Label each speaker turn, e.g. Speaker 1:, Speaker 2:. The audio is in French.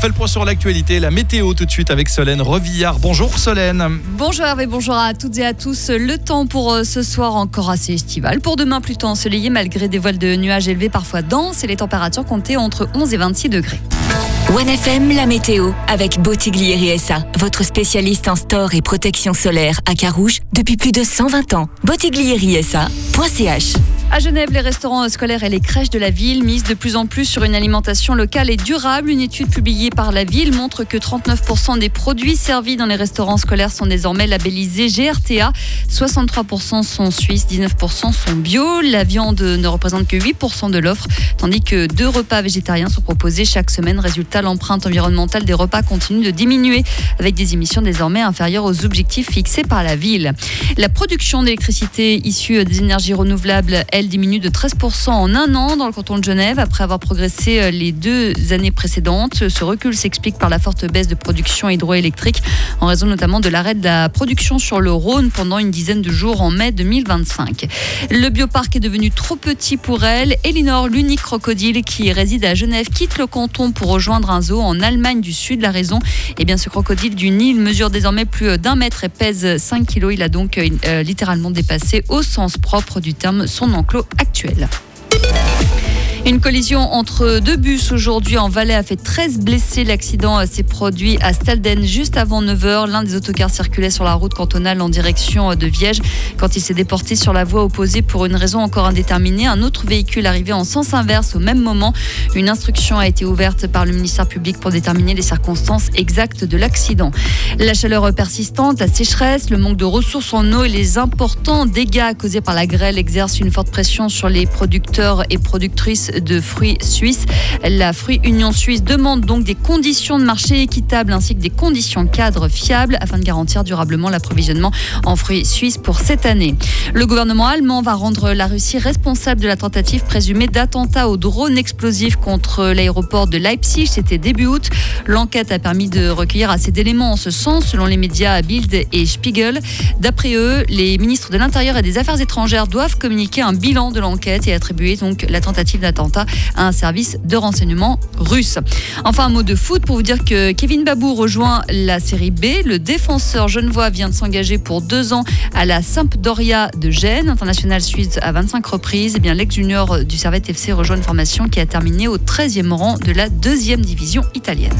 Speaker 1: fait le point sur l'actualité, la météo tout de suite avec Solène Revillard. Bonjour Solène.
Speaker 2: Bonjour Hervé, bonjour à toutes et à tous. Le temps pour ce soir encore assez estival. Pour demain plutôt ensoleillé malgré des voiles de nuages élevés parfois denses et les températures comptées entre 11 et 26 degrés.
Speaker 3: 1FM, la météo avec Bottiglieri SA, votre spécialiste en store et protection solaire à Carouge depuis plus de 120 ans. Bottiglieri-SA.ch.
Speaker 2: À Genève, les restaurants scolaires et les crèches de la ville misent de plus en plus sur une alimentation locale et durable. Une étude publiée par la ville montre que 39% des produits servis dans les restaurants scolaires sont désormais labellisés GRTA. 63% sont suisses, 19% sont bio. La viande ne représente que 8% de l'offre, tandis que 2 repas végétariens sont proposés chaque semaine. Résultat, l'empreinte environnementale des repas continue de diminuer avec des émissions désormais inférieures aux objectifs fixés par la ville. La production d'électricité issue des énergies renouvelables, elle diminue de 13% en un an dans le canton de Genève après avoir progressé les 2 années précédentes. Ce recul s'explique par la forte baisse de production hydroélectrique en raison notamment de l'arrêt de la production sur le Rhône pendant une dizaine de jours en mai 2025. Le bioparc est devenu trop petit pour elle. Elinor, l'unique crocodile qui réside à Genève, quitte le canton pour rejoindre un zoo en Allemagne du Sud. La raison, ce crocodile du Nil mesure désormais plus d'1 mètre et pèse 5 kilos. Il a donc littéralement dépassé au sens propre du terme son enclos actuel. Une collision entre 2 bus aujourd'hui en Valais a fait 13 blessés. L'accident s'est produit à Stalden juste avant 9h. L'un des autocars circulait sur la route cantonale en direction de Viège. Quand il s'est déporté sur la voie opposée pour une raison encore indéterminée, un autre véhicule arrivait en sens inverse au même moment. Une instruction a été ouverte par le ministère public pour déterminer les circonstances exactes de l'accident. La chaleur persistante, la sécheresse, le manque de ressources en eau et les importants dégâts causés par la grêle exercent une forte pression sur les producteurs et productrices de fruits suisses. La Fruit Union Suisse demande donc des conditions de marché équitables ainsi que des conditions cadres fiables afin de garantir durablement l'approvisionnement en fruits suisses pour cette année. Le gouvernement allemand va rendre la Russie responsable de la tentative présumée d'attentat au drone explosif contre l'aéroport de Leipzig. C'était début août. L'enquête a permis de recueillir assez d'éléments en ce sens, selon les médias Bild et Spiegel. D'après eux, les ministres de l'Intérieur et des Affaires étrangères doivent communiquer un bilan de l'enquête et attribuer donc la tentative d'attentat à un service de renseignement russe. Enfin, un mot de foot pour vous dire que Kevin Babou rejoint la série B. Le défenseur genevois vient de s'engager pour 2 ans à la Sampdoria de Gênes, international suisse à 25 reprises. L'ex-junior du Servette FC rejoint une formation qui a terminé au 13e rang de la 2e division italienne.